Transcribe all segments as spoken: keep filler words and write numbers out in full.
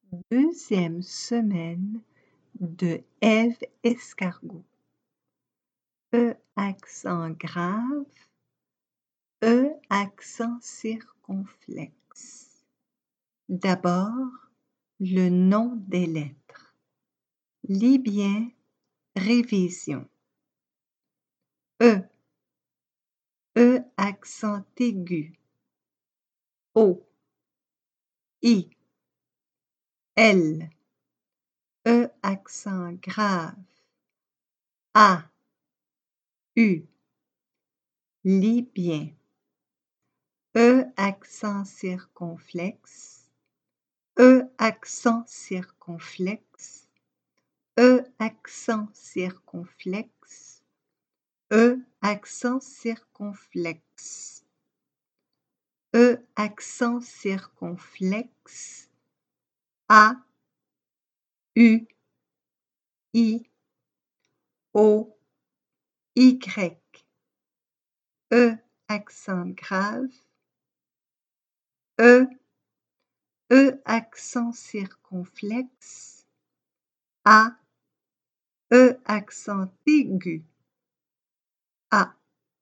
Deuxième semaine de Ève Escargot. E accent grave, E accent circonflexe. D'abord, le nom des lettres. Lis bien, révision. E, E accent aigu. O, I, L, E accent grave. A, U. Lis bien. E accent circonflexe, E accent circonflexe, E accent circonflexe, E accent circonflexe, E accent circonflexe, A, U, I, O, Y, E accent grave, E, E accent circonflexe, A, E accent aigu, A.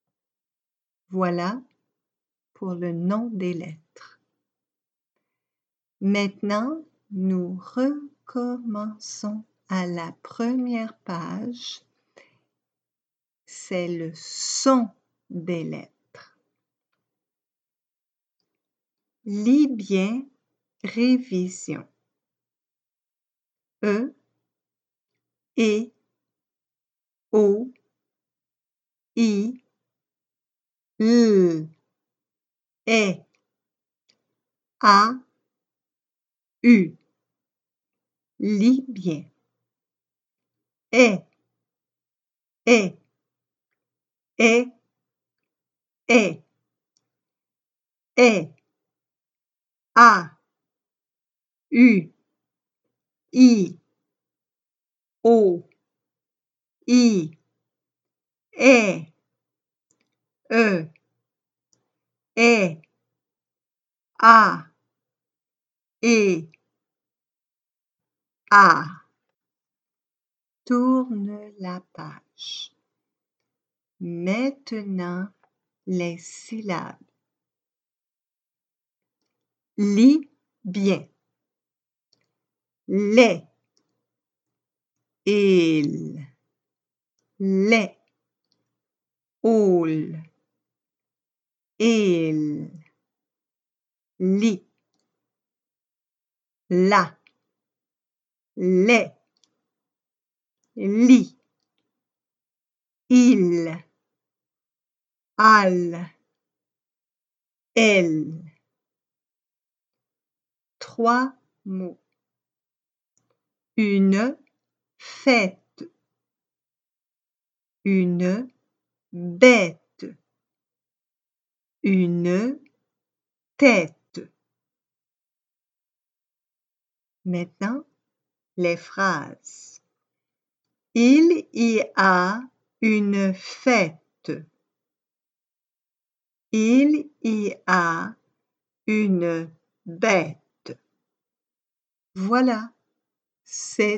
Voilà pour le nom des lettres. Maintenant, nous recommençons à la première page. C'est le son des lettres. Lis bien, révision. E, E, O, I, L, E, A, U. Lis bien. E, E, E, E, E, A, U, I, O, I, E, E, E, A, E, A. Tourne la page. Maintenant, les syllabes. Lis bien. Les, il, les, ol, il, li, la, les, li, il, al, elle. Trois mots. Une fête, une bête, une tête. Maintenant, les phrases. Il y a une fête. Il y a une bête. Voilà, c'est